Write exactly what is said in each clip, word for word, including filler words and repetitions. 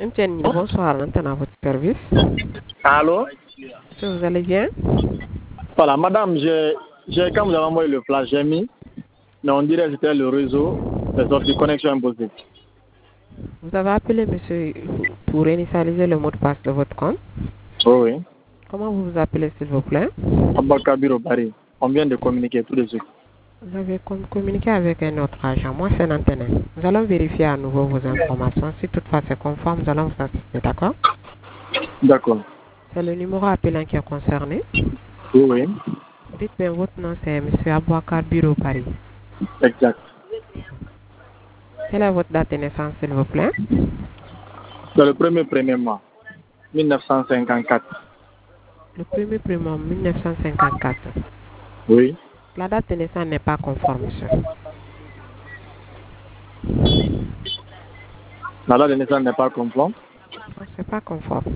Mtienne, bonsoir, l'antenne à votre service. Allô? Est-ce que vous allez bien? Voilà, madame, j'ai, j'ai, quand vous avez envoyé le flash, j'ai mis, mais on dirait que c'était le réseau, les sortes de connexion imposée. Vous avez appelé monsieur pour initialiser le mot de passe de votre compte. Oui, oui. Comment vous vous appelez, s'il vous plaît? Abakabiro Paris. On vient de communiquer tout de suite. Vous avez com- communiqué avec un autre agent. Moi, c'est l'antenne. Nous allons vérifier à nouveau vos informations. Si toutefois c'est conforme, nous allons vous assister, d'accord? D'accord. C'est le numéro appelant qui est concerné. Oui, oui. Dites bien votre nom, c'est monsieur Abouakar Bureau Paris. Exact. Quelle est votre date de naissance, s'il vous plaît? C'est le premier premier mois, mille neuf cent cinquante-quatre. Le premier premier mille neuf cent cinquante-quatre. Oui. La date de naissance n'est pas conforme, monsieur. La date de naissance n'est pas conforme. Non, c'est pas conforme.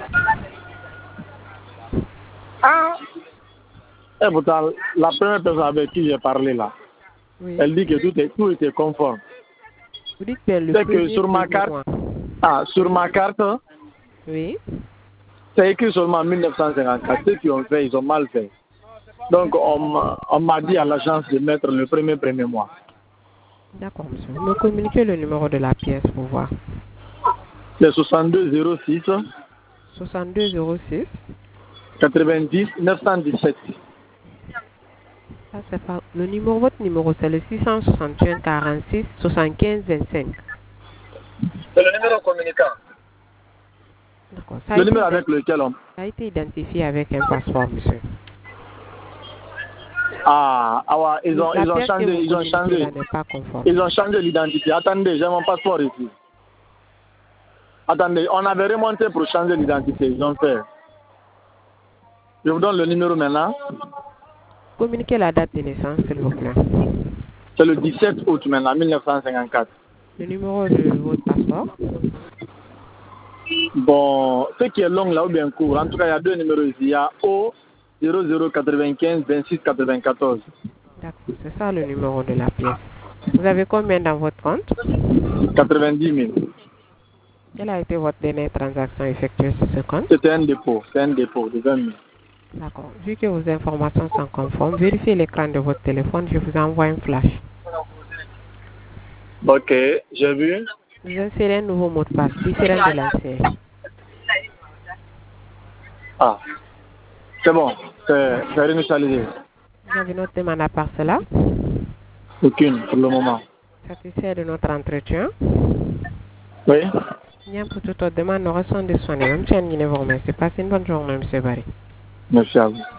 Ah! Et pourtant, la première personne avec qui j'ai parlé là, Oui. elle dit que tout, est, tout était conforme. Vous dites bien le C'est premier que sur ma premier carte, mois. ah, sur ma carte, Oui. c'est écrit seulement mille neuf cent cinquante-quatre. Ceux qui ont fait, ils ont mal fait. Donc, on, m'a- on m'a dit à l'agence de mettre le premier premier mois. D'accord, monsieur. Vous me communiquez le numéro de la pièce pour voir. C'est soixante-deux zéro six soixante-deux zéro six. quatre-vingt-dix neuf cent dix-sept. Ça, c'est pas... Le numéro, votre numéro, c'est le six cent soixante et un quarante-six soixante-quinze vingt-cinq. C'est le numéro communicant. D'accord. Ça a Le été numéro ident- avec lequel on... ça a été identifié avec un passeport, monsieur. Ah, ah ouais, ils ont, La ils ont pièce que changé, vous ils ont communiquez changé. là n'est pas conforme. Ils ont changé l'identité. Attendez, j'ai mon passeport ici. Attendez, on avait remonté pour changer l'identité. Ils ont fait. Je vous donne le numéro maintenant. Communiquez la date de naissance, s'il vous plaît. C'est le dix-sept août maintenant, mille neuf cent cinquante-quatre. Le numéro de votre passeport. Bon, ce qui est long là ou bien court, en tout cas, il y a deux numéros ici. Il y a O zéro zéro quatre-vingt-quinze vingt-six quatre-vingt-quatorze. D'accord, c'est ça le numéro de la pièce. Vous avez combien dans votre compte? quatre-vingt-dix mille. Quelle a été votre dernière transaction effectuée sur ce compte? C'était un dépôt, c'est un dépôt de vingt mille. D'accord. Vu que vos informations sont conformes, vérifiez l'écran de votre téléphone. Je vous envoie un flash. Ok, j'ai vu. Vous insérez un nouveau mot de passe différent de l'ancien. Ah, c'est bon, c'est c'est réinitialisé. Vous avez notre demande à part cela? Aucune pour le moment. Satisfait de notre entretien? Oui. Bien pour toute autre demande, nous restons disponibles. Même si vous remercie. Passez une bonne journée, M. Barry. Merci à vous.